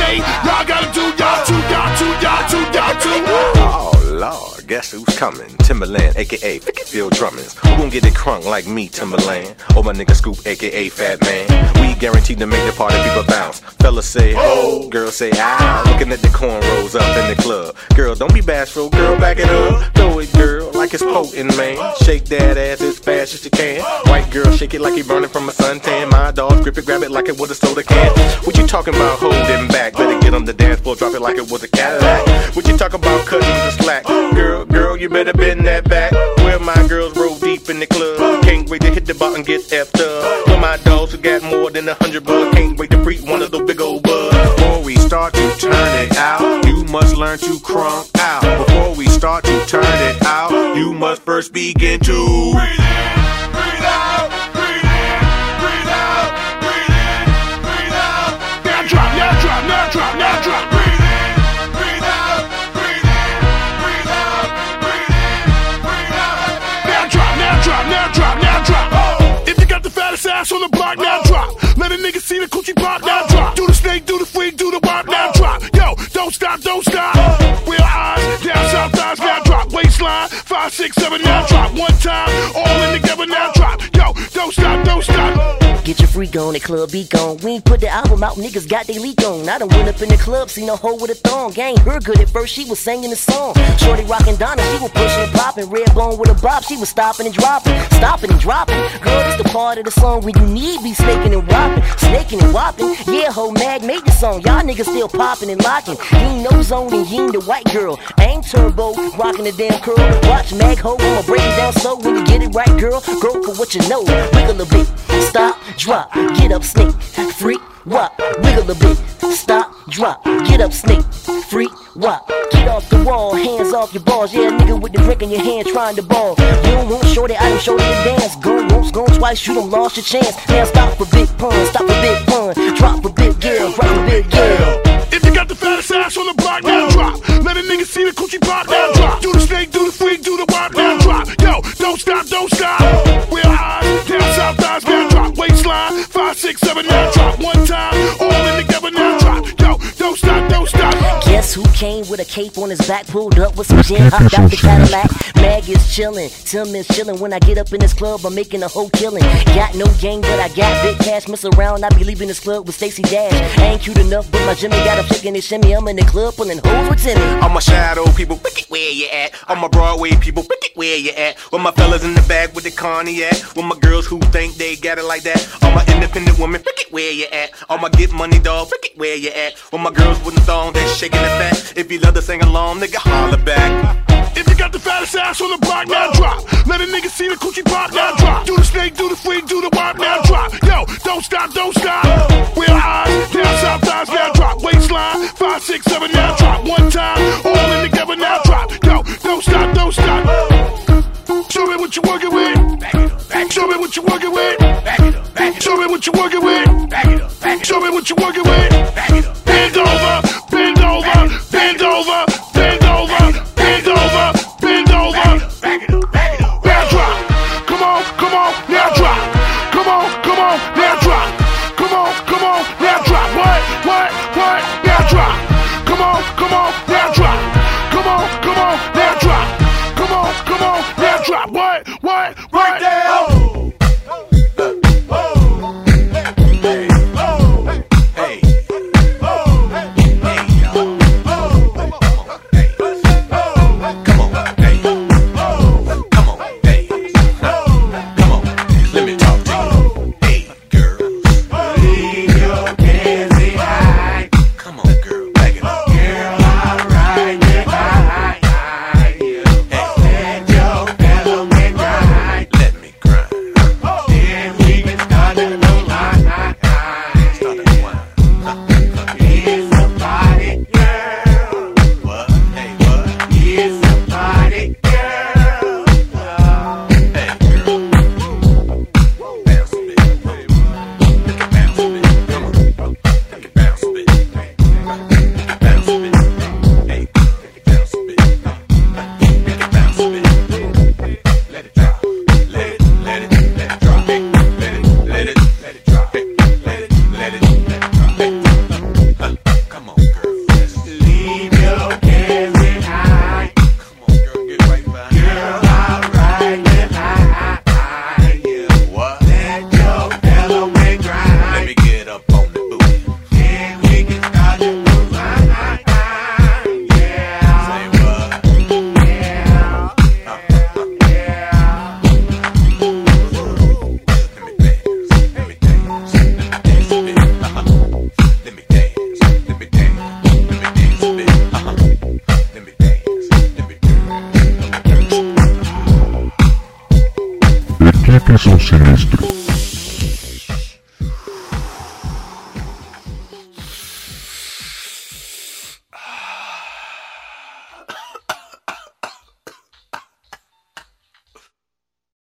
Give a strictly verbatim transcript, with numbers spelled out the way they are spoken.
A. Y'all gotta do y'all too, y'all too, y'all too, y'all too. Oh Lord, guess who's coming? Timberland, aka Phil Drummond. Who gon' get it crunk like me, Timberland? Or my nigga Scoop, aka Fat Man. We guaranteed to make the party people bounce. Fellas say ho, girls say ah. Looking at the cornrows up in the club. Girl, don't be bashful, girl, back it up. Throw it, girl, like it's potent, man. Shake that ass as fast as you can. White girl, shake it like he burning from a suntan. My dog, grip it, grab it like it was a soda can. What you talking about holding back? Better get on the dance floor, drop it like it was a Cadillac. What you talking about cutting the slack? Girl, girl, you better bend that back. Where my girls roll deep in the club. Can't wait to hit the bar and get effed up. For my dogs who got more than a hundred bucks. Can't wait to freak one of those big old bugs. Before we start to turn it out, you must learn to crunk out. Before we start to turn it out, you must first begin to breathe in, breathe out, breathe in, breathe out, breathe in, breathe out. Now drop, now drop, now drop, now drop. Breathe in, breathe out, breathe in, breathe out, breathe in, breathe out. Now drop, now drop, now drop, now drop. If you got the fattest ass on the block, now drop. Let a nigga see the coochie pop, now drop. Do the snake, do the freak, do the wop, now drop. Yo, don't stop, don't stop. Real eyes, down south thighs, now drop. Waistline, five, six, seven, now drop. One time, all in together, now drop. Yo, don't stop, don't stop. Get your freak on, the club be gone. We ain't put the album out, niggas got they leak on. I done went up in the club, seen a hoe with a thong. Gang, her good at first, she was singing the song. Shorty rockin' Donna, she was pushing and popping. Red bone with a bop, she was stopping and dropping. Stopping and dropping. Girl, this the part of the song when you need be snaking and whopping. Snaking and whopping. Yeah, ho, Mag made the song. Y'all niggas still popping and locking. He ain't no zone and he ain't the white girl. Ain't turbo, rocking the damn curl. Watch Mag ho, I'ma break it down slow. When you get it right, girl, go for what you know. Wiggle a bit, stop, drop, get up, snake, freak, wop. Wiggle a bit, stop, drop, get up, snake, freak, wop. Get off the wall, hands off your balls. Yeah, nigga with the drink in your hand trying to ball. You don't want shorty, I done shorty to dance. Go once, go twice, you done lost your chance. Now stop for big pun, stop for big pun. Drop for big girl, drop for big girl. If you got the fattest ass on the block, now drop. Let a nigga see the coochie pop, now drop. Do the snake, do the freak, do the wop, now drop. Yo, don't stop, don't stop. Real eyes, down south thighs, now drop. Waistline, five, six, seven, now drop. One time, all in together, now drop. Yo, don't stop, don't stop. Guess who came with a cape on his back, pulled up with some gin, hopped out the Cadillac. Mag is chillin', Tim is chillin'. When I get up in this club, I'm making a whole killin'. Got no gang, but I got big cash. Miss around, I be leaving this club with Stacey Dash. I ain't cute enough, but my Jimmy got a chicken and shimmy. I'm in the club pulling hoes with Timmy. All my shadow people, wicked where you at? All my Broadway people, wicked where you at? With my fellas in the bag with the cognac. With my girls who think they got it like that. All my independent women, wicked where you at? All my get money dog, wicked where you at? With my girls with the thong, they shaking the fat. If you love to sing along, nigga, holler back. If you got the fattest ass on the block, now drop. Let a nigga see the coochie pop, now drop. Do the snake, do the freak, do the wop, now drop. Yo, don't stop, don't stop. Real eyes, down south thighs, now drop. Waistline, five, six, seven, now drop. One time, all in together, now drop. Yo, don't stop, don't stop. Show me what you working with. Back it up, back it up. Show me what you working with. Back it up, back it up. Show me what you working with. Back it up, back it up. Show me what you working with. Back it up. Bend over, bend over, bend over, bend over, bend over, bend over. Back it up, back it up. Now drop. Come on, come on, now drop. Come on, come on, now drop. Come on, come on, now drop. What, what, what? Now drop. Come on, come on, now drop. Come on, come on, now drop. Come on, come on, now drop. What, what, what? Right there. Piso Sinistro.